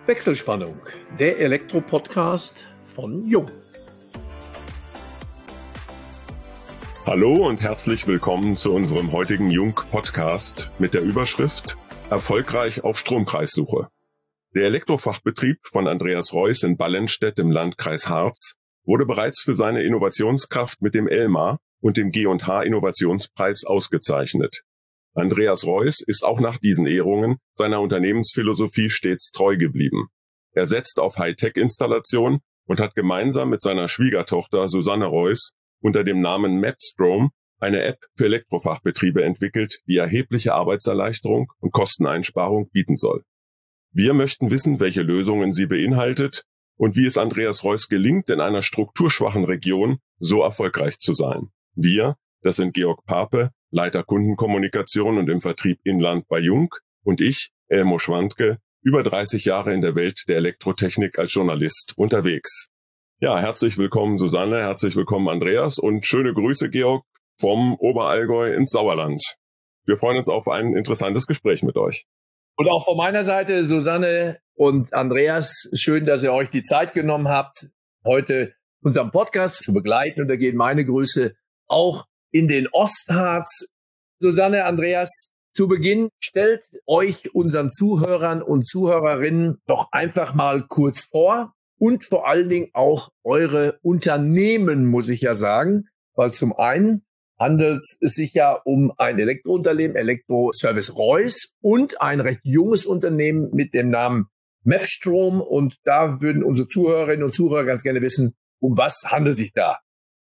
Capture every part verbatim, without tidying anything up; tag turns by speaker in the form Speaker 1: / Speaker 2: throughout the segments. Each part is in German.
Speaker 1: Wechselspannung, der Elektro-Podcast von Jung.
Speaker 2: Hallo und herzlich willkommen zu unserem heutigen Jung-Podcast mit der Überschrift Erfolgreich auf Stromkreissuche. Der Elektrofachbetrieb von Andreas Reuß in Ballenstedt im Landkreis Harz wurde bereits für seine Innovationskraft mit dem ELMA und dem G und H Innovationspreis ausgezeichnet. Andreas Reuß ist auch nach diesen Ehrungen seiner Unternehmensphilosophie stets treu geblieben. Er setzt auf Hightech-Installation und hat gemeinsam mit seiner Schwiegertochter Susanne Reuß unter dem Namen Mapstrom eine App für Elektrofachbetriebe entwickelt, die erhebliche Arbeitserleichterung und Kosteneinsparung bieten soll. Wir möchten wissen, welche Lösungen sie beinhaltet und wie es Andreas Reuß gelingt, in einer strukturschwachen Region so erfolgreich zu sein. Wir, das sind Georg Pape, Leiter Kundenkommunikation und im Vertrieb Inland bei Jung, und ich, Elmo Schwandke, über dreißig Jahre in der Welt der Elektrotechnik als Journalist unterwegs. Ja, herzlich willkommen Susanne, herzlich willkommen Andreas und schöne Grüße, Georg, vom Oberallgäu ins Sauerland. Wir freuen uns auf ein interessantes Gespräch mit euch.
Speaker 1: Und auch von meiner Seite, Susanne und Andreas, schön, dass ihr euch die Zeit genommen habt, heute unseren Podcast zu begleiten. Und da gehen meine Grüße auch in den Ostharz. Susanne, Andreas, zu Beginn stellt euch unseren Zuhörern und Zuhörerinnen doch einfach mal kurz vor und vor allen Dingen auch eure Unternehmen, muss ich ja sagen, weil zum einen handelt es sich ja um ein Elektrounternehmen, Elektroservice Reuß, und ein recht junges Unternehmen mit dem Namen Mapstrom, und da würden unsere Zuhörerinnen und Zuhörer ganz gerne wissen, um was handelt es sich da?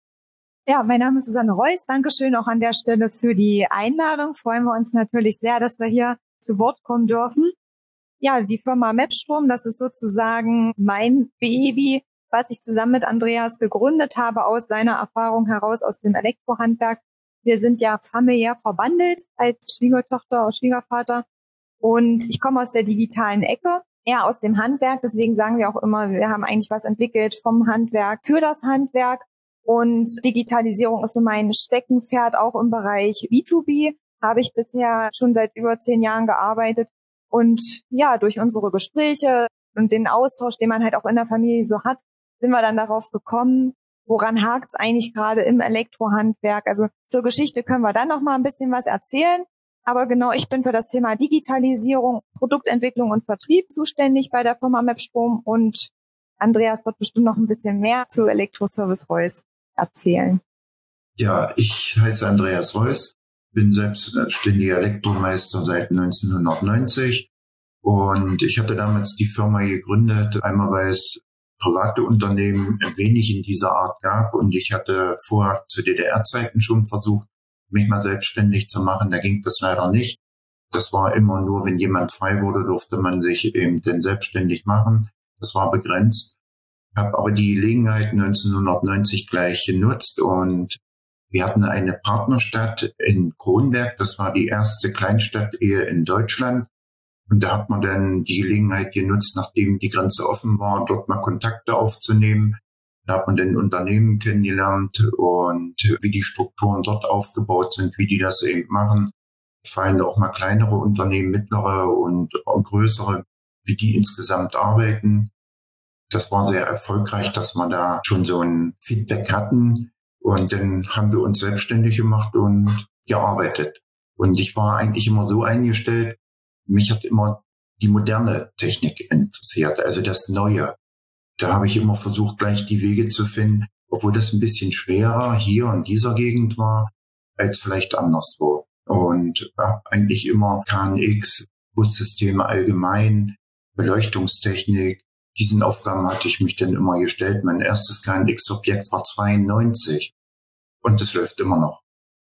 Speaker 3: Ja, mein Name ist Susanne Reuß. Dankeschön auch an der Stelle für die Einladung. Freuen wir uns natürlich sehr, dass wir hier zu Wort kommen dürfen. Ja, die Firma Mapstrom, das ist sozusagen mein Baby, was ich zusammen mit Andreas gegründet habe aus seiner Erfahrung heraus aus dem Elektrohandwerk. Wir sind ja familiär verbandelt als Schwiegertochter und Schwiegervater, und ich komme aus der digitalen Ecke, eher aus dem Handwerk. Deswegen sagen wir auch immer, wir haben eigentlich was entwickelt vom Handwerk für das Handwerk. Und Digitalisierung ist so mein Steckenpferd, auch im Bereich B zwei B. Habe ich bisher schon seit über zehn Jahren gearbeitet. Und ja, durch unsere Gespräche und den Austausch, den man halt auch in der Familie so hat, sind wir dann darauf gekommen, woran hakt es eigentlich gerade im Elektrohandwerk. Also zur Geschichte können wir dann noch mal ein bisschen was erzählen. Aber genau, ich bin für das Thema Digitalisierung, Produktentwicklung und Vertrieb zuständig bei der Firma Mapstrom. Und Andreas wird bestimmt noch ein bisschen mehr zu Elektroservice Reuß erzählen.
Speaker 4: Ja, ich heiße Andreas Reuß, bin selbstständiger Elektromeister seit neunzehnhundertneunzig, und ich hatte damals die Firma gegründet, einmal weil es private Unternehmen wenig in dieser Art gab, und ich hatte vorher zu D D R-Zeiten schon versucht, mich mal selbstständig zu machen. Da ging das leider nicht. Das war immer nur, wenn jemand frei wurde, durfte man sich eben dann selbstständig machen. Das war begrenzt. Ich habe aber die Gelegenheit neunzehnhundertneunzig gleich genutzt, und wir hatten eine Partnerstadt in Kronberg. Das war die erste Kleinstadt-Ehe in Deutschland. Und da hat man dann die Gelegenheit genutzt, nachdem die Grenze offen war, dort mal Kontakte aufzunehmen. Da hat man dann Unternehmen kennengelernt und wie die Strukturen dort aufgebaut sind, wie die das eben machen. Fallen auch mal kleinere Unternehmen, mittlere und größere, wie die insgesamt arbeiten. Das war sehr erfolgreich, dass wir da schon so ein Feedback hatten. Und dann haben wir uns selbstständig gemacht und gearbeitet. Und ich war eigentlich immer so eingestellt, mich hat immer die moderne Technik interessiert, also das Neue. Da habe ich immer versucht, gleich die Wege zu finden, obwohl das ein bisschen schwerer hier in dieser Gegend war, als vielleicht anderswo. Und habe eigentlich immer K N X, Bussysteme allgemein, Beleuchtungstechnik, diesen Aufgaben hatte ich mich dann immer gestellt. Mein erstes K N X-Objekt war zweiundneunzig, und das läuft immer noch.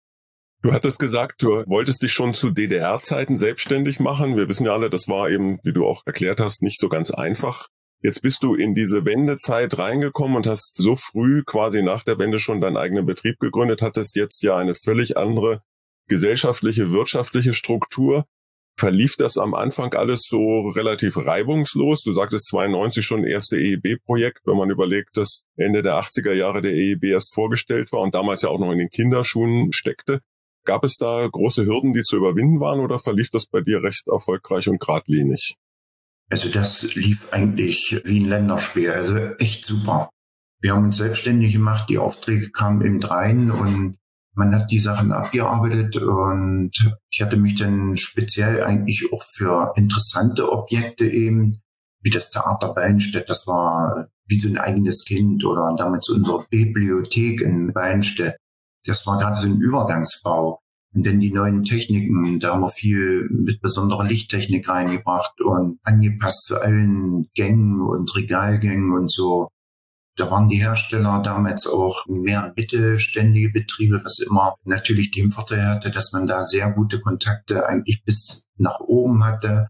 Speaker 2: Du hattest gesagt, du wolltest dich schon zu D D R-Zeiten selbstständig machen. Wir wissen ja alle, das war eben, wie du auch erklärt hast, nicht so ganz einfach. Jetzt bist du in diese Wendezeit reingekommen und hast so früh quasi nach der Wende schon deinen eigenen Betrieb gegründet, hattest jetzt ja eine völlig andere gesellschaftliche, wirtschaftliche Struktur. Verlief das am Anfang alles so relativ reibungslos? Du sagtest zweiundneunzig schon erste E E B-Projekt, wenn man überlegt, dass Ende der achtziger Jahre der E E B erst vorgestellt war und damals ja auch noch in den Kinderschuhen steckte. Gab es da große Hürden, die zu überwinden waren, oder verlief das bei dir recht erfolgreich und geradlinig?
Speaker 4: Also das lief eigentlich wie ein Länderspiel, also echt super. Wir haben uns selbstständig gemacht, die Aufträge kamen eben rein und man hat die Sachen abgearbeitet und ich hatte mich dann speziell eigentlich auch für interessante Objekte eben, wie das Theater Beinstedt, das war wie so ein eigenes Kind, oder damals unsere Bibliothek in Beinstedt. Das war gerade so ein Übergangsbau. Und dann die neuen Techniken, da haben wir viel mit besonderer Lichttechnik reingebracht und angepasst zu allen Gängen und Regalgängen und so. Da waren die Hersteller damals auch mehr mittelständige Betriebe, was immer natürlich den Vorteil hatte, dass man da sehr gute Kontakte eigentlich bis nach oben hatte.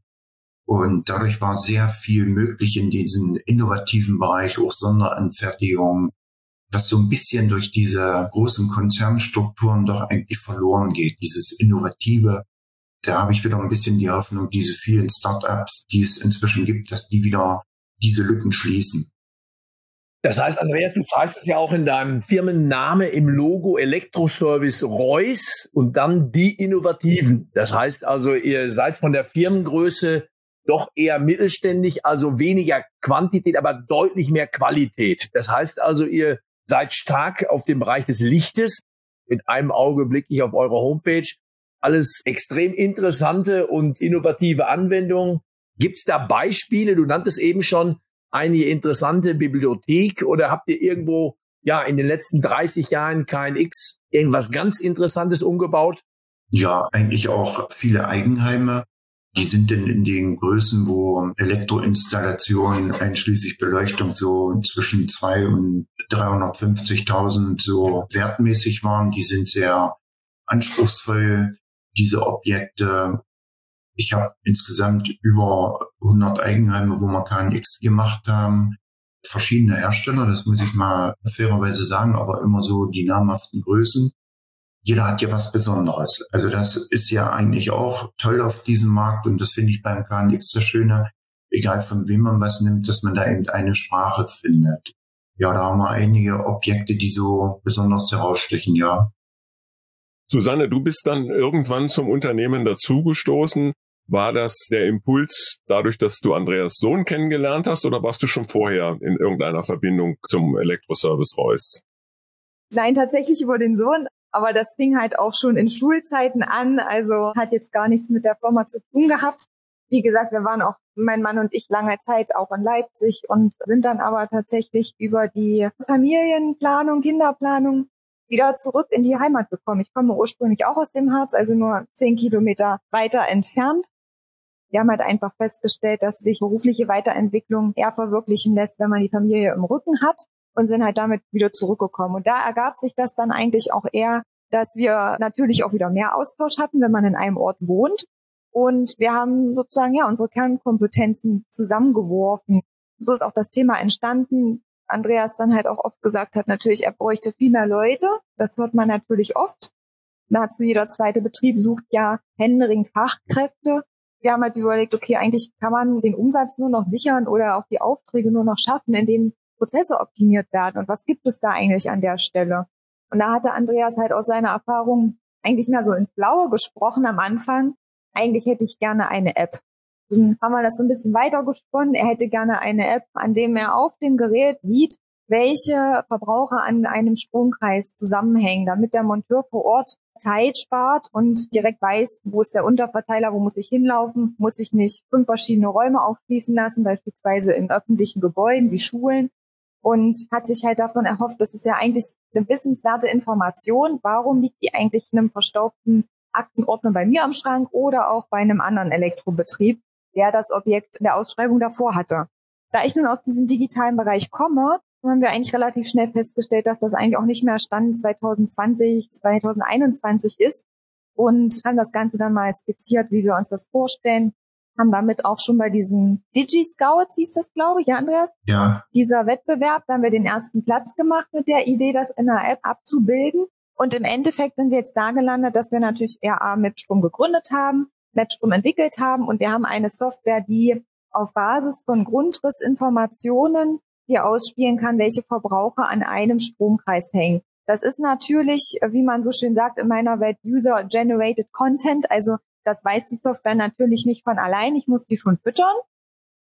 Speaker 4: Und dadurch war sehr viel möglich in diesem innovativen Bereich, auch Sonderanfertigung, was so ein bisschen durch diese großen Konzernstrukturen doch eigentlich verloren geht. Dieses Innovative, da habe ich wieder ein bisschen die Hoffnung, diese vielen Start-ups, die es inzwischen gibt, dass die wieder diese Lücken schließen.
Speaker 1: Das heißt, Andreas, du zeigst es ja auch in deinem Firmenname im Logo Elektroservice Reuss und dann die Innovativen. Das heißt also, ihr seid von der Firmengröße doch eher mittelständig, also weniger Quantität, aber deutlich mehr Qualität. Das heißt also, ihr seid stark auf dem Bereich des Lichtes. Mit einem Auge blicke ich auf eure Homepage. Alles extrem interessante und innovative Anwendungen. Gibt es da Beispiele? Du nanntest eben schon eine interessante Bibliothek, oder habt ihr irgendwo ja in den letzten dreißig Jahren K N X irgendwas ganz Interessantes umgebaut?
Speaker 4: Ja, eigentlich auch viele Eigenheime. Die sind denn in den Größen, wo Elektroinstallationen einschließlich Beleuchtung so zwischen zwei und dreihundertfünfzigtausend so wertmäßig waren. Die sind sehr anspruchsvoll, diese Objekte. Ich habe insgesamt über hundert Eigenheime, wo wir K N X gemacht haben. Verschiedene Hersteller, das muss ich mal fairerweise sagen, aber immer so die namhaften Größen. Jeder hat ja was Besonderes. Also das ist ja eigentlich auch toll auf diesem Markt und das finde ich beim K N X das Schöne, egal von wem man was nimmt, dass man da eben eine Sprache findet. Ja, da haben wir einige Objekte, die so besonders herausstechen, ja.
Speaker 2: Susanne, du bist dann irgendwann zum Unternehmen dazugestoßen. War das der Impuls dadurch, dass du Andreas Sohn kennengelernt hast, oder warst du schon vorher in irgendeiner Verbindung zum Elektroservice Reuss?
Speaker 3: Nein, tatsächlich über den Sohn. Aber das fing halt auch schon in Schulzeiten an, also hat jetzt gar nichts mit der Firma zu tun gehabt. Wie gesagt, wir waren auch, mein Mann und ich, lange Zeit auch in Leipzig und sind dann aber tatsächlich über die Familienplanung, Kinderplanung wieder zurück in die Heimat gekommen. Ich komme ursprünglich auch aus dem Harz, also nur zehn Kilometer weiter entfernt. Wir haben halt einfach festgestellt, dass sich berufliche Weiterentwicklung eher verwirklichen lässt, wenn man die Familie im Rücken hat. Und sind halt damit wieder zurückgekommen. Und da ergab sich das dann eigentlich auch eher, dass wir natürlich auch wieder mehr Austausch hatten, wenn man in einem Ort wohnt. Und wir haben sozusagen ja unsere Kernkompetenzen zusammengeworfen. So ist auch das Thema entstanden. Andreas dann halt auch oft gesagt hat, natürlich, er bräuchte viel mehr Leute. Das hört man natürlich oft. Nahezu jeder zweite Betrieb sucht ja händeringend Fachkräfte. Wir haben halt überlegt, okay, eigentlich kann man den Umsatz nur noch sichern oder auch die Aufträge nur noch schaffen, indem Prozesse optimiert werden. Und was gibt es da eigentlich an der Stelle? Und da hatte Andreas halt aus seiner Erfahrung eigentlich mehr so ins Blaue gesprochen am Anfang. Eigentlich hätte ich gerne eine App. Dann haben wir das so ein bisschen weiter gesponnen. Er hätte gerne eine App, an dem er auf dem Gerät sieht, welche Verbraucher an einem Stromkreis zusammenhängen, damit der Monteur vor Ort Zeit spart und direkt weiß, wo ist der Unterverteiler, wo muss ich hinlaufen, muss ich nicht fünf verschiedene Räume aufschließen lassen, beispielsweise in öffentlichen Gebäuden wie Schulen, und hat sich halt davon erhofft, das ist ja eigentlich eine wissenswerte Information, warum liegt die eigentlich in einem verstaubten Aktenordner bei mir am Schrank oder auch bei einem anderen Elektrobetrieb, der das Objekt in der Ausschreibung davor hatte. Da ich nun aus diesem digitalen Bereich komme, haben wir eigentlich relativ schnell festgestellt, dass das eigentlich auch nicht mehr Stand zwanzig zwanzig, zwanzig einundzwanzig ist, und haben das Ganze dann mal skizziert, wie wir uns das vorstellen. Haben damit auch schon bei diesem Digi-Scouts, hieß das, glaube ich, ja, Andreas?
Speaker 4: Ja.
Speaker 3: Dieser Wettbewerb, da haben wir den ersten Platz gemacht mit der Idee, das in einer App abzubilden. Und im Endeffekt sind wir jetzt da gelandet, dass wir natürlich R A Mapstrom gegründet haben, Mapstrom entwickelt haben, und wir haben eine Software, die auf Basis von Grundrissinformationen die ausspielen kann, welche Verbraucher an einem Stromkreis hängen. Das ist natürlich, wie man so schön sagt in meiner Welt, User-Generated Content, also das weiß die Software natürlich nicht von allein. Ich muss die schon füttern.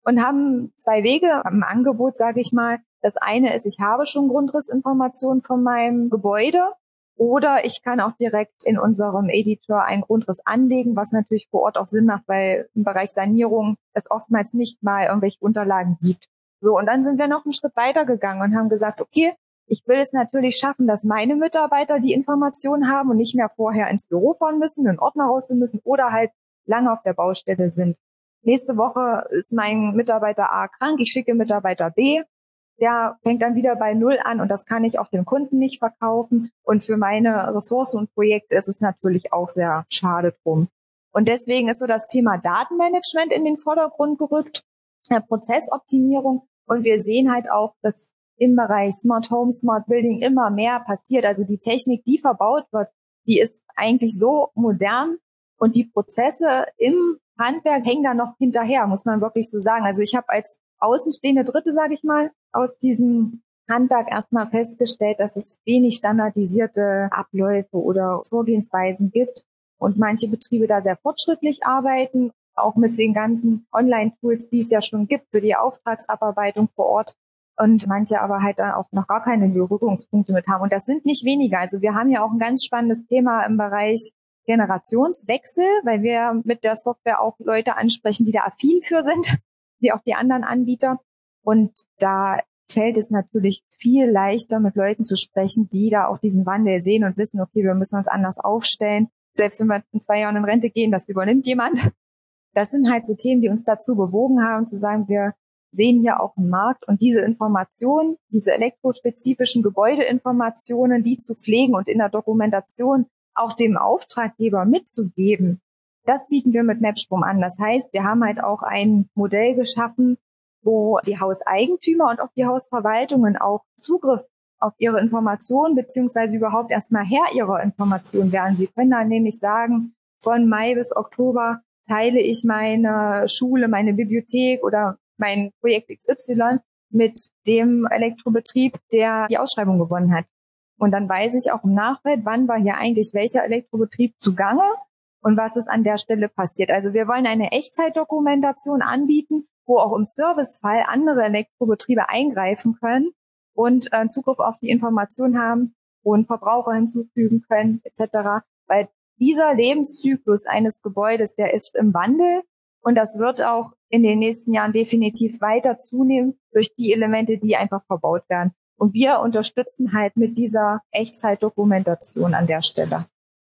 Speaker 3: und haben zwei Wege im Angebot, sage ich mal. Das eine ist, ich habe schon Grundrissinformationen von meinem Gebäude oder ich kann auch direkt in unserem Editor einen Grundriss anlegen, was natürlich vor Ort auch Sinn macht, weil im Bereich Sanierung es oftmals nicht mal irgendwelche Unterlagen gibt. So, und dann sind wir noch einen Schritt weiter gegangen und haben gesagt, okay, ich will es natürlich schaffen, dass meine Mitarbeiter die Informationen haben und nicht mehr vorher ins Büro fahren müssen, einen Ordner rausholen müssen oder halt lange auf der Baustelle sind. Nächste Woche ist mein Mitarbeiter A krank, ich schicke Mitarbeiter B. Der fängt dann wieder bei Null an und das kann ich auch dem Kunden nicht verkaufen. Und für meine Ressourcen und Projekte ist es natürlich auch sehr schade drum. Und deswegen ist so das Thema Datenmanagement in den Vordergrund gerückt, äh, Prozessoptimierung. Und wir sehen halt auch, dass im Bereich Smart Home, Smart Building immer mehr passiert. Also die Technik, die verbaut wird, die ist eigentlich so modern und die Prozesse im Handwerk hängen da noch hinterher, muss man wirklich so sagen. Also ich habe als außenstehende Dritte, sage ich mal, aus diesem Handwerk erstmal festgestellt, dass es wenig standardisierte Abläufe oder Vorgehensweisen gibt und manche Betriebe da sehr fortschrittlich arbeiten, auch mit den ganzen Online-Tools, die es ja schon gibt für die Auftragsabarbeitung vor Ort und manche aber halt da auch noch gar keine Berührungspunkte mit haben. Und das sind nicht weniger. Also wir haben ja auch ein ganz spannendes Thema im Bereich Generationswechsel, weil wir mit der Software auch Leute ansprechen, die da affin für sind, wie auch die anderen Anbieter. Und da fällt es natürlich viel leichter, mit Leuten zu sprechen, die da auch diesen Wandel sehen und wissen, okay, wir müssen uns anders aufstellen. Selbst wenn wir in zwei Jahren in Rente gehen, das übernimmt jemand. Das sind halt so Themen, die uns dazu bewogen haben, zu sagen, wir sehen hier auch einen Markt und diese Informationen, diese elektrospezifischen Gebäudeinformationen, die zu pflegen und in der Dokumentation auch dem Auftraggeber mitzugeben, das bieten wir mit Mapstrom an. Das heißt, wir haben halt auch ein Modell geschaffen, wo die Hauseigentümer und auch die Hausverwaltungen auch Zugriff auf ihre Informationen beziehungsweise überhaupt erstmal Herr ihrer Informationen werden. Sie können dann nämlich sagen, von Mai bis Oktober teile ich meine Schule, meine Bibliothek oder mein Projekt X Y mit dem Elektrobetrieb, der die Ausschreibung gewonnen hat. Und dann weiß ich auch im Nachfeld, wann war hier eigentlich welcher Elektrobetrieb zugange und was ist an der Stelle passiert. Also wir wollen eine Echtzeitdokumentation anbieten, wo auch im Servicefall andere Elektrobetriebe eingreifen können und äh, Zugriff auf die Information haben und Verbraucher hinzufügen können et cetera. Weil dieser Lebenszyklus eines Gebäudes, der ist im Wandel und das wird auch in den nächsten Jahren definitiv weiter zunehmen durch die Elemente, die einfach verbaut werden. Und wir unterstützen halt mit dieser Echtzeitdokumentation an der Stelle.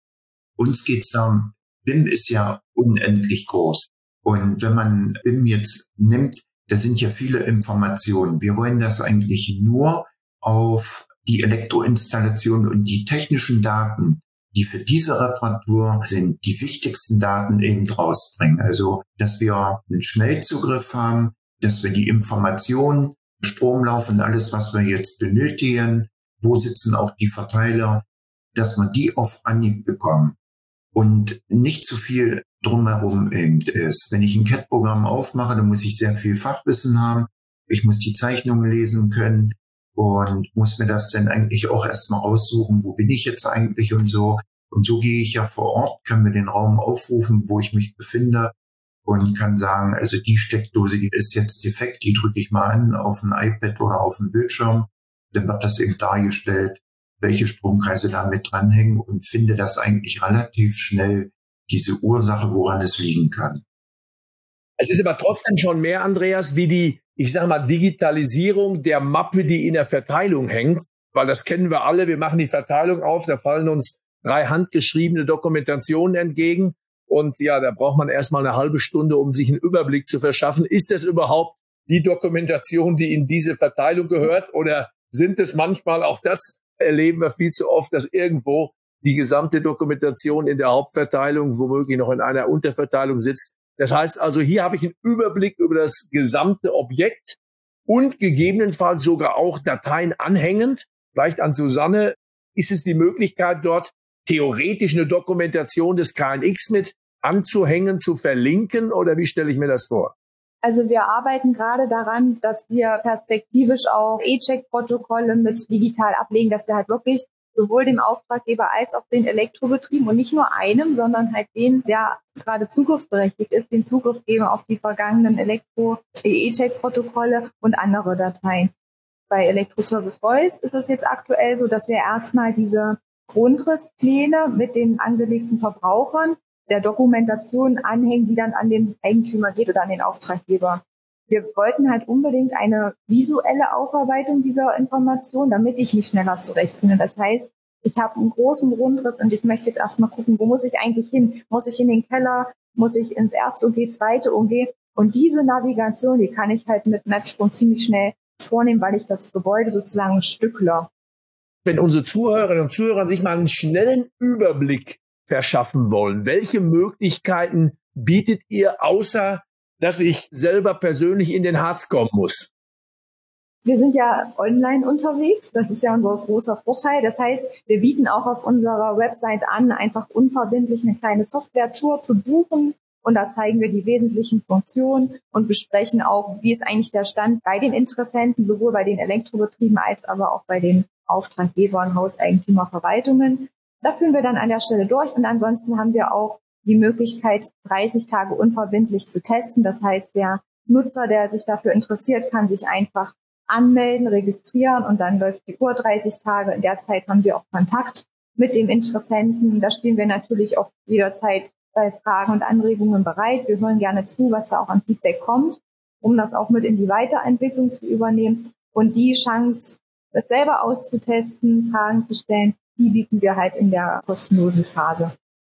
Speaker 4: Uns geht's darum, B I M ist ja unendlich groß. Und wenn man B I M jetzt nimmt, da sind ja viele Informationen. Wir wollen das eigentlich nur auf die Elektroinstallation und die technischen Daten, die für diese Reparatur sind, die wichtigsten Daten eben rausbringen. Also, dass wir einen Schnellzugriff haben, dass wir die Informationen, Stromlauf und alles, was wir jetzt benötigen, wo sitzen auch die Verteiler, dass wir die auf Anhieb bekommen und nicht zu viel drumherum eben ist. Wenn ich ein C A D-Programm aufmache, dann muss ich sehr viel Fachwissen haben. Ich muss die Zeichnungen lesen können und muss mir das dann eigentlich auch erstmal aussuchen, wo bin ich jetzt eigentlich und so. Und so gehe ich ja vor Ort, kann mir den Raum aufrufen, wo ich mich befinde und kann sagen, also die Steckdose, die ist jetzt defekt, die drücke ich mal an auf ein iPad oder auf den Bildschirm. Dann wird das eben dargestellt, welche Stromkreise da mit dranhängen und finde das eigentlich relativ schnell, diese Ursache, woran es liegen kann.
Speaker 1: Es ist aber trotzdem schon mehr, Andreas, wie die, ich sage mal, Digitalisierung der Mappe, die in der Verteilung hängt, weil das kennen wir alle, wir machen die Verteilung auf, da fallen uns drei handgeschriebene Dokumentationen entgegen und ja, da braucht man erstmal eine halbe Stunde, um sich einen Überblick zu verschaffen. Ist das überhaupt die Dokumentation, die in diese Verteilung gehört oder sind es manchmal, auch das erleben wir viel zu oft, dass irgendwo die gesamte Dokumentation in der Hauptverteilung womöglich noch in einer Unterverteilung sitzt. Das heißt also, hier habe ich einen Überblick über das gesamte Objekt und gegebenenfalls sogar auch Dateien anhängend. Vielleicht an Susanne, ist es die Möglichkeit, dort theoretisch eine Dokumentation des K N X mit anzuhängen, zu verlinken oder wie stelle ich mir das vor?
Speaker 3: Also wir arbeiten gerade daran, dass wir perspektivisch auch E-Check-Protokolle mit digital ablegen, dass wir halt wirklich sowohl dem Auftraggeber als auch den Elektrobetrieben und nicht nur einem, sondern halt den, der gerade zugriffsberechtigt ist, den Zugriff geben auf die vergangenen Elektro-E-Check-Protokolle und andere Dateien. Bei Elektroservice Voice ist es jetzt aktuell so, dass wir erstmal diese Grundrisspläne mit den angelegten Verbrauchern der Dokumentation anhängen, die dann an den Eigentümer geht oder an den Auftraggeber. Wir wollten halt unbedingt eine visuelle Aufarbeitung dieser Information, damit ich mich schneller zurechtfinde. Das heißt, ich habe einen großen Grundriss und ich möchte jetzt erstmal gucken, wo muss ich eigentlich hin? Muss ich in den Keller? Muss ich ins erste O G, zweite O G? Und diese Navigation, die kann ich halt mit Mapstrom ziemlich schnell vornehmen, weil ich das Gebäude sozusagen stückle.
Speaker 1: Wenn unsere Zuhörerinnen und Zuhörer sich mal einen schnellen Überblick verschaffen wollen, welche Möglichkeiten bietet ihr, außer dass ich selber persönlich in den Harz kommen muss?
Speaker 3: Wir sind ja online unterwegs. Das ist ja unser großer Vorteil. Das heißt, wir bieten auch auf unserer Website an, einfach unverbindlich eine kleine Software-Tour zu buchen. Und da zeigen wir die wesentlichen Funktionen und besprechen auch, wie ist eigentlich der Stand bei den Interessenten, sowohl bei den Elektrobetrieben als aber auch bei den Auftraggebern, Hauseigentümer, Verwaltungen. Da führen wir dann an der Stelle durch. Und ansonsten haben wir auch die Möglichkeit, dreißig Tage unverbindlich zu testen. Das heißt, der Nutzer, der sich dafür interessiert, kann sich einfach anmelden, registrieren und dann läuft die Uhr dreißig Tage. In der Zeit haben wir auch Kontakt mit dem Interessenten. Da stehen wir natürlich auch jederzeit bei Fragen und Anregungen bereit. Wir hören gerne zu, was da auch an Feedback kommt, um das auch mit in die Weiterentwicklung zu übernehmen. Und die Chance, das selber auszutesten, Fragen zu stellen, die bieten wir halt in der kostenlosen Phase.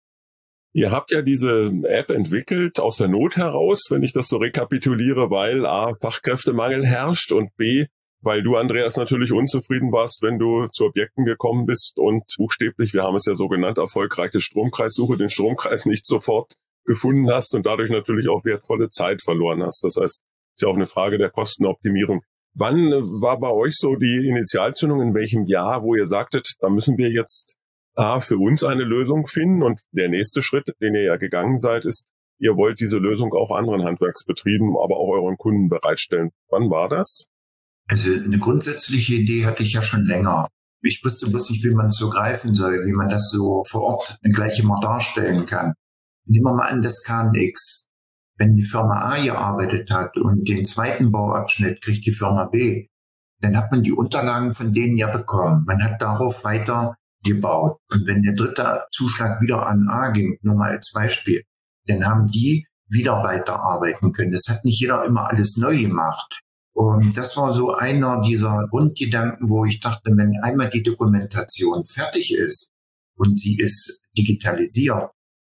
Speaker 2: Ihr habt ja diese App entwickelt aus der Not heraus, wenn ich das so rekapituliere, weil A, Fachkräftemangel herrscht und B, weil du, Andreas, natürlich unzufrieden warst, wenn du zu Objekten gekommen bist und buchstäblich, wir haben es ja so genannt, erfolgreiche Stromkreissuche, den Stromkreis nicht sofort gefunden hast und dadurch natürlich auch wertvolle Zeit verloren hast. Das heißt, es ist ja auch eine Frage der Kostenoptimierung. Wann war bei euch so die Initialzündung, in welchem Jahr, wo ihr sagtet, da müssen wir jetzt A, für uns eine Lösung finden und der nächste Schritt, den ihr ja gegangen seid, ist, ihr wollt diese Lösung auch anderen Handwerksbetrieben, aber auch euren Kunden bereitstellen. Wann war das?
Speaker 4: Also eine grundsätzliche Idee hatte ich ja schon länger. Ich wusste bloß nicht, wie man es so greifen soll, wie man das so vor Ort gleich immer darstellen kann. Nehmen wir mal an, das K N X. Wenn die Firma A gearbeitet hat und den zweiten Bauabschnitt kriegt die Firma B, dann hat man die Unterlagen von denen ja bekommen. Man hat darauf weiter gebaut. Und wenn der dritte Zuschlag wieder an A ging, nur mal als Beispiel, dann haben die wieder weiterarbeiten können. Das hat nicht jeder immer alles neu gemacht. Und das war so einer dieser Grundgedanken, wo ich dachte, wenn einmal die Dokumentation fertig ist und sie ist digitalisiert,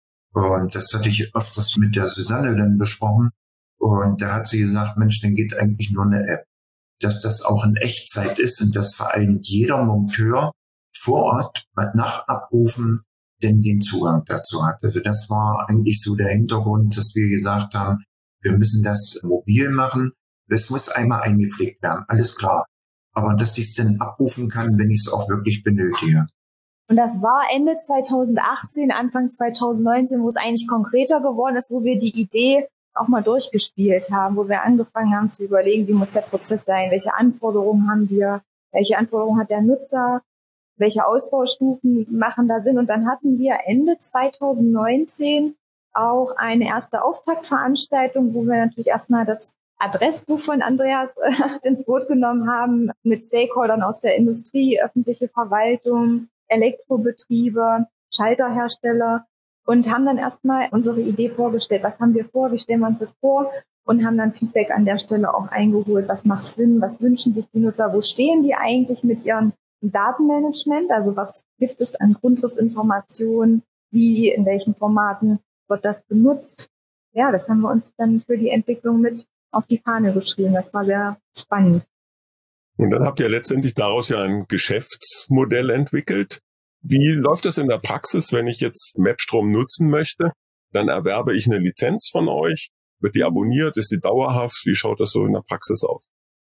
Speaker 4: und das hatte ich öfters mit der Susanne dann besprochen, und da hat sie gesagt, Mensch, dann geht eigentlich nur eine App. Dass das auch in Echtzeit ist und dass vor allem jeder Monteur vor Ort nach Abrufen denn den Zugang dazu hat. Also das war eigentlich so der Hintergrund, dass wir gesagt haben, wir müssen das mobil machen. Es muss einmal eingepflegt werden, alles klar. Aber dass ich es dann abrufen kann, wenn ich es auch wirklich benötige.
Speaker 3: Und das war Ende zweitausendachtzehn, Anfang zweitausendneunzehn, wo es eigentlich konkreter geworden ist, wo wir die Idee auch mal durchgespielt haben, wo wir angefangen haben zu überlegen, wie muss der Prozess sein, welche Anforderungen haben wir, welche Anforderungen hat der Nutzer, welche Ausbaustufen machen da Sinn. Und dann hatten wir Ende zweitausendneunzehn auch eine erste Auftaktveranstaltung, wo wir natürlich erstmal das Adressbuch von Andreas äh, ins Boot genommen haben, mit Stakeholdern aus der Industrie, öffentliche Verwaltung, Elektrobetriebe, Schalterhersteller und haben dann erstmal unsere Idee vorgestellt. Was haben wir vor? Wie stellen wir uns das vor? Und haben dann Feedback an der Stelle auch eingeholt. Was macht Sinn? Was wünschen sich die Nutzer? Wo stehen die eigentlich mit ihrem Datenmanagement? Also was gibt es an Grundrissinformationen? Wie, in welchen Formaten wird das benutzt? Ja, das haben wir uns dann für die Entwicklung mit auf die Fahne geschrieben. Das war sehr spannend.
Speaker 2: Und dann habt ihr letztendlich daraus ja ein Geschäftsmodell entwickelt. Wie läuft das in der Praxis, wenn ich jetzt Mapstrom nutzen möchte? Dann erwerbe ich eine Lizenz von euch. Wird die abonniert? Ist die dauerhaft? Wie schaut das so in der Praxis aus?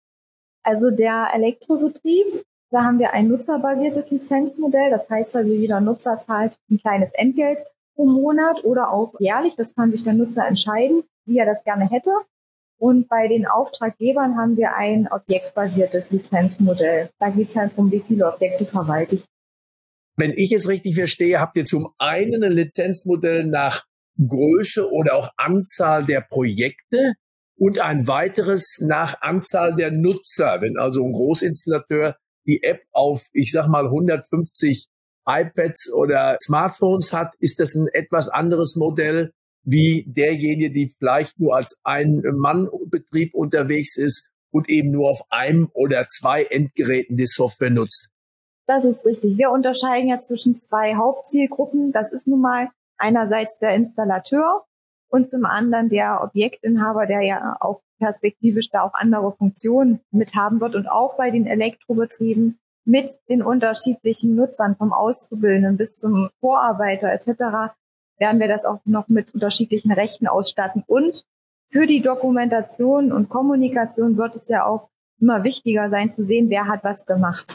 Speaker 3: Also der Elektrobetrieb, da haben wir ein nutzerbasiertes Lizenzmodell. Das heißt also, jeder Nutzer zahlt ein kleines Entgelt pro Monat oder auch jährlich. Das kann sich der Nutzer entscheiden, wie er das gerne hätte. Und bei den Auftraggebern haben wir ein objektbasiertes Lizenzmodell. Da geht es halt darum, wie viele Objekte verwalte ich.
Speaker 1: Wenn ich es richtig verstehe, habt ihr zum einen ein Lizenzmodell nach Größe oder auch Anzahl der Projekte und ein weiteres nach Anzahl der Nutzer. Wenn also ein Großinstallateur die App auf, ich sag mal, hundertfünfzig iPads oder Smartphones hat, ist das ein etwas anderes Modell wie derjenige, die vielleicht nur als Ein-Mann-Betrieb unterwegs ist und eben nur auf einem oder zwei Endgeräten die Software nutzt.
Speaker 3: Das ist richtig. Wir unterscheiden ja zwischen zwei Hauptzielgruppen. Das ist nun mal einerseits der Installateur und zum anderen der Objektinhaber, der ja auch perspektivisch da auch andere Funktionen mit haben wird und auch bei den Elektrobetrieben mit den unterschiedlichen Nutzern vom Auszubildenden bis zum Vorarbeiter et cetera werden wir das auch noch mit unterschiedlichen Rechten ausstatten. Und für die Dokumentation und Kommunikation wird es ja auch immer wichtiger sein zu sehen, wer hat was gemacht.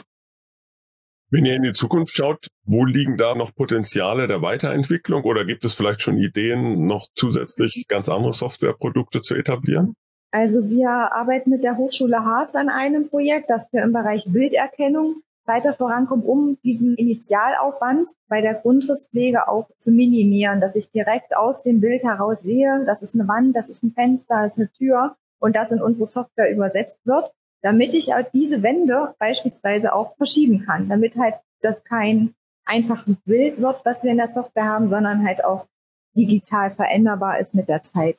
Speaker 2: Wenn ihr in die Zukunft schaut, wo liegen da noch Potenziale der Weiterentwicklung oder gibt es vielleicht schon Ideen, noch zusätzlich ganz andere Softwareprodukte zu etablieren?
Speaker 3: Also wir arbeiten mit der Hochschule Harz an einem Projekt, das wir im Bereich Bilderkennung weiter vorankommen, um diesen Initialaufwand bei der Grundrisspflege auch zu minimieren, dass ich direkt aus dem Bild heraus sehe, das ist eine Wand, das ist ein Fenster, das ist eine Tür und das in unsere Software übersetzt wird, damit ich halt diese Wände beispielsweise auch verschieben kann, damit halt das kein einfaches Bild wird, was wir in der Software haben, sondern halt auch digital veränderbar ist mit der Zeit.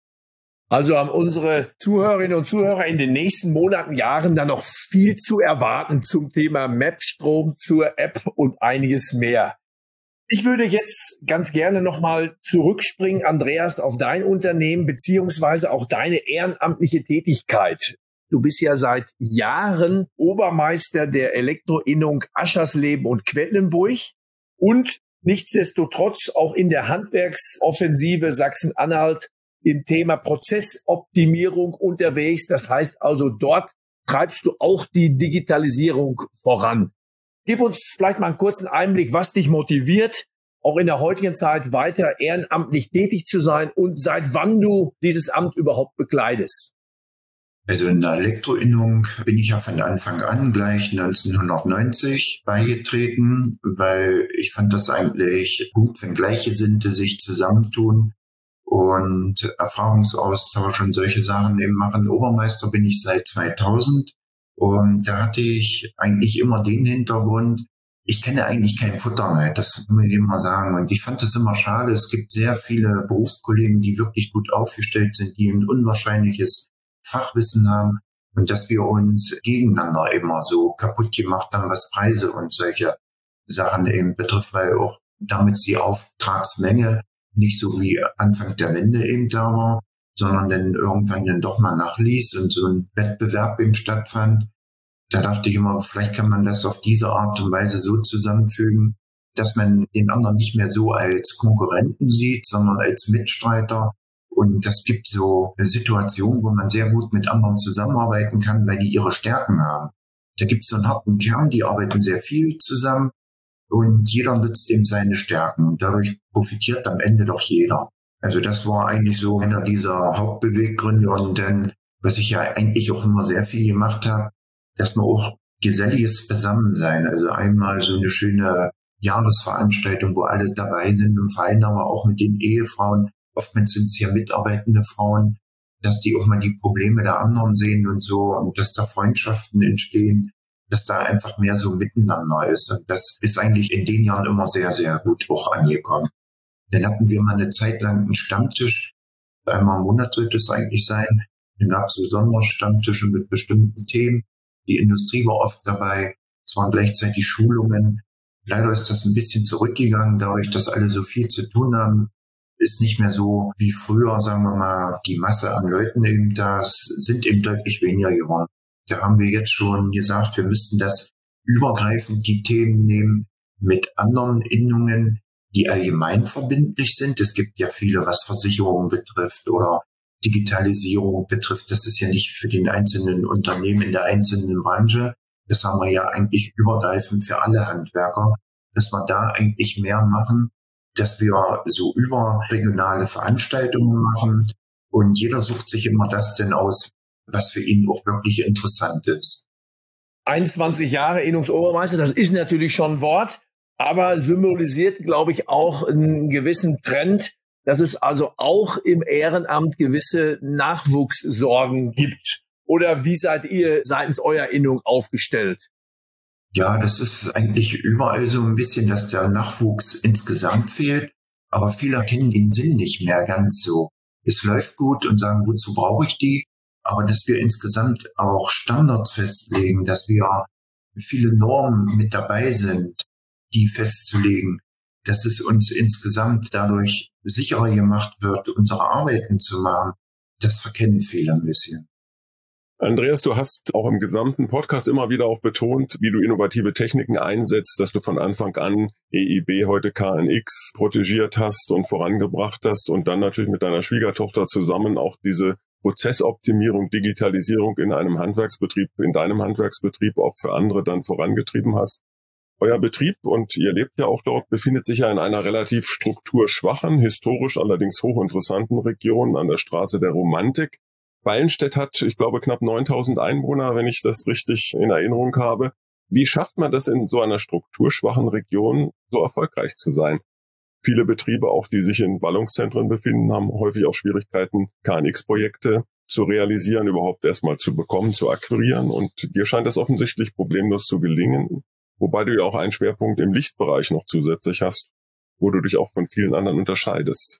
Speaker 1: Also haben unsere Zuhörerinnen und Zuhörer in den nächsten Monaten, Jahren dann noch viel zu erwarten zum Thema Mapstrom, zur App und einiges mehr. Ich würde jetzt ganz gerne nochmal zurückspringen, Andreas, auf dein Unternehmen beziehungsweise auch deine ehrenamtliche Tätigkeit. Du bist ja seit Jahren Obermeister der Elektroinnung Aschersleben und Quedlinburg und nichtsdestotrotz auch in der Handwerksoffensive Sachsen-Anhalt im Thema Prozessoptimierung unterwegs. Das heißt also, dort treibst du auch die Digitalisierung voran. Gib uns vielleicht mal einen kurzen Einblick, was dich motiviert, auch in der heutigen Zeit weiter ehrenamtlich tätig zu sein und seit wann du dieses Amt überhaupt bekleidest.
Speaker 4: Also in der Elektroinnung bin ich ja von Anfang an gleich neunzehnhundertneunzig beigetreten, weil ich fand das eigentlich gut, wenn Gleichgesinnte sich zusammentun und Erfahrungsaustausch und solche Sachen eben machen. Obermeister bin ich seit zweitausend und da hatte ich eigentlich immer den Hintergrund, ich kenne eigentlich keinen Futterneid, das muss ich immer sagen. Und ich fand das immer schade. Es gibt sehr viele Berufskollegen, die wirklich gut aufgestellt sind, die ein unwahrscheinliches Fachwissen haben und dass wir uns gegeneinander immer so kaputt gemacht haben, was Preise und solche Sachen eben betrifft, weil auch damit die Auftragsmenge nicht so wie Anfang der Wende eben da war, sondern dann irgendwann dann doch mal nachließ und so ein Wettbewerb eben stattfand. Da dachte ich immer, vielleicht kann man das auf diese Art und Weise so zusammenfügen, dass man den anderen nicht mehr so als Konkurrenten sieht, sondern als Mitstreiter. Und das gibt so eine Situation, wo man sehr gut mit anderen zusammenarbeiten kann, weil die ihre Stärken haben. Da gibt es so einen harten Kern, die arbeiten sehr viel zusammen und jeder nutzt eben seine Stärken. Und dadurch profitiert am Ende doch jeder. Also das war eigentlich so einer dieser Hauptbeweggründe. Und dann, was ich ja eigentlich auch immer sehr viel gemacht habe, dass man auch geselliges Beisammensein, also einmal so eine schöne Jahresveranstaltung, wo alle dabei sind im Verein, aber auch mit den Ehefrauen. Oftmals sind es ja mitarbeitende Frauen, dass die auch mal die Probleme der anderen sehen und so und dass da Freundschaften entstehen, dass da einfach mehr so miteinander ist. Und das ist eigentlich in den Jahren immer sehr, sehr gut auch angekommen. Dann hatten wir mal eine Zeit lang einen Stammtisch, einmal im Monat sollte es eigentlich sein. Dann gab es so Sonderstammtische mit bestimmten Themen. Die Industrie war oft dabei, es waren gleichzeitig Schulungen. Leider ist das ein bisschen zurückgegangen, dadurch, dass alle so viel zu tun haben. Ist nicht mehr so wie früher, sagen wir mal, die Masse an Leuten eben da sind eben deutlich weniger geworden. Da haben wir jetzt schon gesagt, wir müssten das übergreifend die Themen nehmen mit anderen Innungen, die allgemein verbindlich sind. Es gibt ja viele, was Versicherungen betrifft oder Digitalisierung betrifft. Das ist ja nicht für den einzelnen Unternehmen in der einzelnen Branche. Das haben wir ja eigentlich übergreifend für alle Handwerker, dass wir da eigentlich mehr machen, dass wir so überregionale Veranstaltungen machen und jeder sucht sich immer das denn aus, was für ihn auch wirklich interessant ist.
Speaker 1: einundzwanzig Jahre Innungsobermeister, das ist natürlich schon ein Wort. aber symbolisiert, glaube ich, auch einen gewissen Trend, dass es also auch im Ehrenamt gewisse Nachwuchssorgen gibt. Oder wie seid ihr seitens eurer Innung aufgestellt?
Speaker 4: Ja, das ist eigentlich überall so ein bisschen, dass der Nachwuchs insgesamt fehlt, aber viele kennen den Sinn nicht mehr ganz so. Es läuft gut und sagen, wozu brauche ich die? Aber dass wir insgesamt auch Standards festlegen, dass wir viele Normen mit dabei sind, die festzulegen, dass es uns insgesamt dadurch sicherer gemacht wird, unsere Arbeiten zu machen, das verkennen viele ein bisschen.
Speaker 2: Andreas, du hast auch im gesamten Podcast immer wieder auch betont, wie du innovative Techniken einsetzt, dass du von Anfang an E I B, heute K N X, protegiert hast und vorangebracht hast und dann natürlich mit deiner Schwiegertochter zusammen auch diese Prozessoptimierung, Digitalisierung in einem Handwerksbetrieb, in deinem Handwerksbetrieb auch für andere dann vorangetrieben hast. Euer Betrieb, und ihr lebt ja auch dort, befindet sich ja in einer relativ strukturschwachen, historisch allerdings hochinteressanten Region an der Straße der Romantik. Ballenstedt hat, ich glaube, knapp neuntausend Einwohner, wenn ich das richtig in Erinnerung habe. Wie schafft man das in so einer strukturschwachen Region, so erfolgreich zu sein? Viele Betriebe, auch die sich in Ballungszentren befinden, haben häufig auch Schwierigkeiten, K N X-Projekte zu realisieren, überhaupt erstmal zu bekommen, zu akquirieren. Und dir scheint das offensichtlich problemlos zu gelingen, wobei du ja auch einen Schwerpunkt im Lichtbereich noch zusätzlich hast, wo du dich auch von vielen anderen unterscheidest.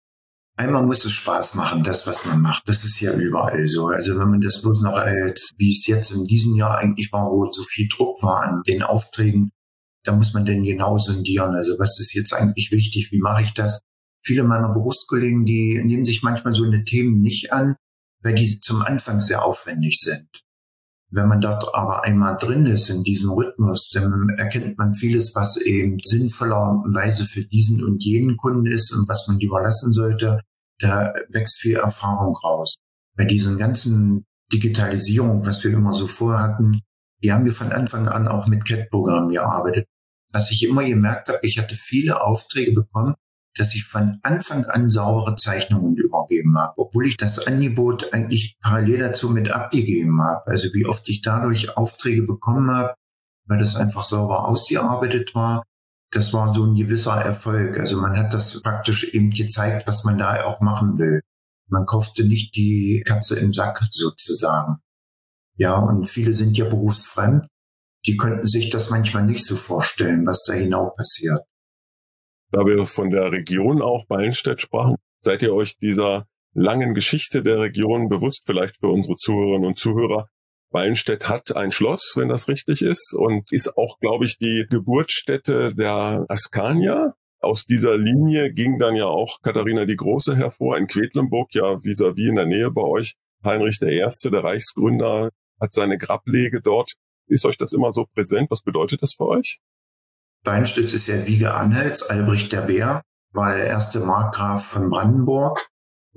Speaker 4: Einmal muss es Spaß machen, das, was man macht. Das ist ja überall so. Also wenn man das bloß noch als, wie es jetzt in diesem Jahr eigentlich war, wo so viel Druck war an den Aufträgen, da muss man denn genau sondieren. Also was ist jetzt eigentlich wichtig? Wie mache ich das? Viele meiner Berufskollegen, die nehmen sich manchmal so eine Themen nicht an, weil die zum Anfang sehr aufwendig sind. Wenn man dort aber einmal drin ist in diesem Rhythmus, dann erkennt man vieles, was eben sinnvollerweise für diesen und jenen Kunden ist und was man lieber lassen sollte. Da wächst viel Erfahrung raus. Bei diesen ganzen Digitalisierung, was wir immer so vorhatten, die haben wir von Anfang an auch mit C A D-Programmen gearbeitet. Was ich immer gemerkt habe, ich hatte viele Aufträge bekommen, dass ich von Anfang an saubere Zeichnungen übergeben habe, obwohl ich das Angebot eigentlich parallel dazu mit abgegeben habe. Also wie oft ich dadurch Aufträge bekommen habe, weil das einfach sauber ausgearbeitet war, das war so ein gewisser Erfolg. Also man hat das praktisch eben gezeigt, was man da auch machen will. Man kaufte nicht die Katze im Sack sozusagen. Ja, und viele sind ja berufsfremd. Die könnten sich das manchmal nicht so vorstellen, was da genau passiert.
Speaker 2: Da wir von der Region auch Ballenstedt sprachen, seid ihr euch dieser langen Geschichte der Region bewusst, vielleicht für unsere Zuhörerinnen und Zuhörer? Ballenstedt hat ein Schloss, wenn das richtig ist, und ist auch, glaube ich, die Geburtsstätte der Askanier. Aus dieser Linie ging dann ja auch Katharina die Große hervor, in Quedlinburg, ja vis-à-vis in der Nähe bei euch. Heinrich der Erste, der Reichsgründer, hat seine Grablege dort. Ist euch das immer so präsent? Was bedeutet das für euch?
Speaker 4: Ballenstedt ist ja Wiege Anhalts. Albrecht der Bär war der erste Markgraf von Brandenburg.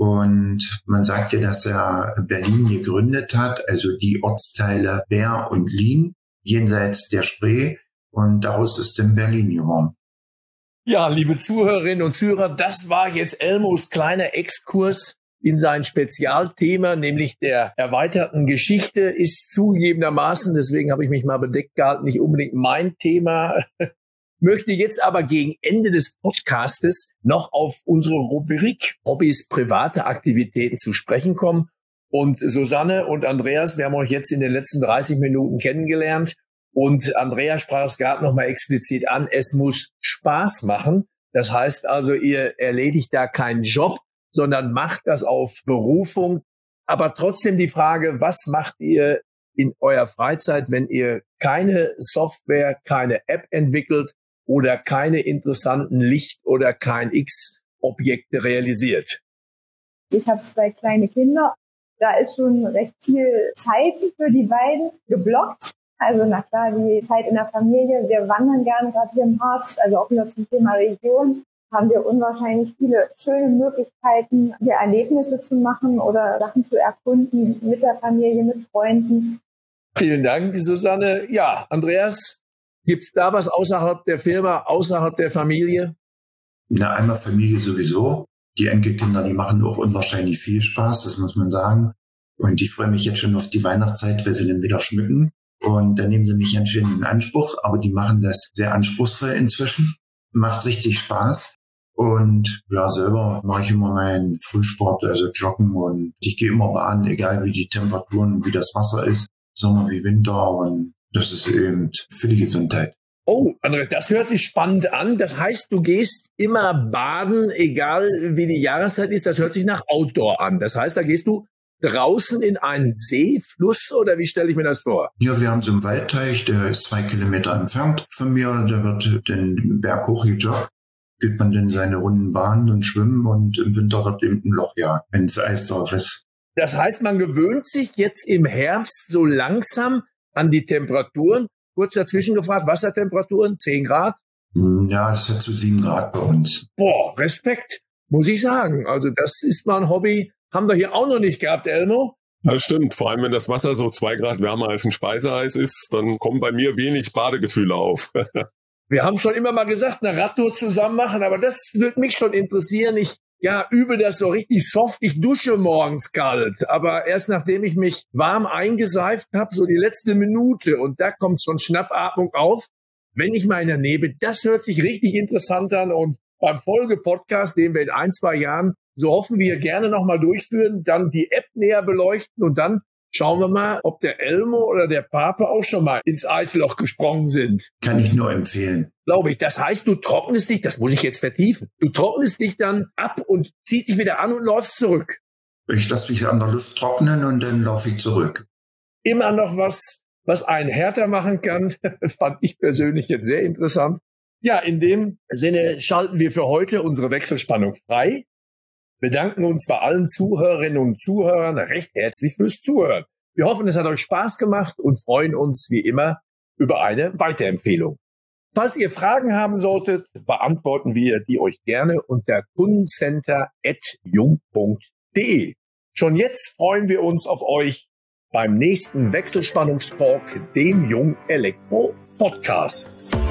Speaker 4: Und man sagt ja, dass er Berlin gegründet hat, also die Ortsteile Bär und Lien, jenseits der Spree. Und daraus ist dann Berlin geworden.
Speaker 1: Ja, liebe Zuhörerinnen und Zuhörer, das war jetzt Elmos kleiner Exkurs in sein Spezialthema, nämlich der erweiterten Geschichte, ist zugegebenermaßen, deswegen habe ich mich mal bedeckt gehalten, nicht unbedingt mein Thema. Möchte jetzt aber gegen Ende des Podcastes noch auf unsere Rubrik Hobbys, private Aktivitäten zu sprechen kommen. Und Susanne und Andreas, wir haben euch jetzt in den letzten dreißig Minuten kennengelernt. Und Andreas sprach es gerade noch mal explizit an, es muss Spaß machen. Das heißt also, ihr erledigt da keinen Job, sondern macht das auf Berufung. Aber trotzdem die Frage, was macht ihr in eurer Freizeit, wenn ihr keine Software, keine App entwickelt oder keine interessanten Licht- oder K N X-Objekte realisiert?
Speaker 3: Ich habe zwei kleine Kinder. Da ist schon recht viel Zeit für die beiden geblockt. Also na klar, die Zeit in der Familie. Wir wandern gerne gerade hier im Harz, also auch wieder zum Thema Region. Haben wir unwahrscheinlich viele schöne Möglichkeiten, hier Erlebnisse zu machen oder Sachen zu erkunden mit der Familie, mit Freunden.
Speaker 1: Vielen Dank, Susanne. Ja, Andreas, gibt's da was außerhalb der Firma, außerhalb der Familie?
Speaker 4: Na, einmal Familie sowieso. Die Enkelkinder, die machen auch unwahrscheinlich viel Spaß, das muss man sagen. Und ich freue mich jetzt schon auf die Weihnachtszeit, weil sie dann wieder schmücken. Und dann nehmen sie mich anscheinend in Anspruch, aber die machen das sehr anspruchsvoll inzwischen. Macht richtig Spaß. Und ja, selber mache ich immer meinen Frühsport, also Joggen, und ich gehe immer baden, egal wie die Temperaturen, wie das Wasser ist, Sommer wie Winter, und das ist eben für die Gesundheit.
Speaker 1: Oh, Andreas, das hört sich spannend an. Das heißt, du gehst immer baden, egal wie die Jahreszeit ist. Das hört sich nach Outdoor an. Das heißt, da gehst du draußen in einen See, Fluss, oder wie stelle ich mir das vor?
Speaker 4: Ja, wir haben so einen Waldteich, der ist zwei Kilometer entfernt von mir. Da wird den Berg hoch gejoggt. Geht man dann seine Runden Bahnen und schwimmen, und im Winter wird eben ein Loch jagt, wenn es Eis drauf ist.
Speaker 1: Das heißt, man gewöhnt sich jetzt im Herbst so langsam an die Temperaturen. Kurz dazwischen gefragt, Wassertemperaturen, zehn Grad?
Speaker 4: Ja, es hat so sieben Grad bei uns.
Speaker 1: Boah, Respekt, muss ich sagen. Also das ist mal ein Hobby, haben wir hier auch noch nicht gehabt, Elmo.
Speaker 2: Das stimmt, vor allem wenn das Wasser so zwei Grad wärmer als ein Speiseeis ist, dann kommen bei mir wenig Badegefühle auf.
Speaker 1: Wir haben schon immer mal gesagt, eine Radtour zusammen machen, aber das würde mich schon interessieren. Ich ja, übe das so richtig soft. Ich dusche morgens kalt, aber erst nachdem ich mich warm eingeseift habe, so die letzte Minute, und da kommt schon Schnappatmung auf, wenn ich mal in der Nähe bin. Das hört sich richtig interessant an, und beim Folge-Podcast, den wir in ein, zwei Jahren, so hoffen wir, gerne nochmal durchführen, dann die App näher beleuchten, und dann schauen wir mal, ob der Elmo oder der Papa auch schon mal ins Eisloch gesprungen sind.
Speaker 4: Kann ich nur empfehlen.
Speaker 1: Glaube ich. Das heißt, du trocknest dich, das muss ich jetzt vertiefen, du trocknest dich dann ab und ziehst dich wieder an und läufst zurück.
Speaker 4: Ich lasse mich an der Luft trocknen und dann laufe ich zurück.
Speaker 1: Immer noch was, was einen härter machen kann, fand ich persönlich jetzt sehr interessant. Ja, in dem Sinne schalten wir für heute unsere Wechselspannung frei. Bedanken uns bei allen Zuhörerinnen und Zuhörern recht herzlich fürs Zuhören. Wir hoffen, es hat euch Spaß gemacht und freuen uns wie immer über eine Weiterempfehlung. Falls ihr Fragen haben solltet, beantworten wir die euch gerne unter kundencenter at jung punkt de. Schon jetzt freuen wir uns auf euch beim nächsten Wechselspannungstalk, dem Jung Elektro Podcast.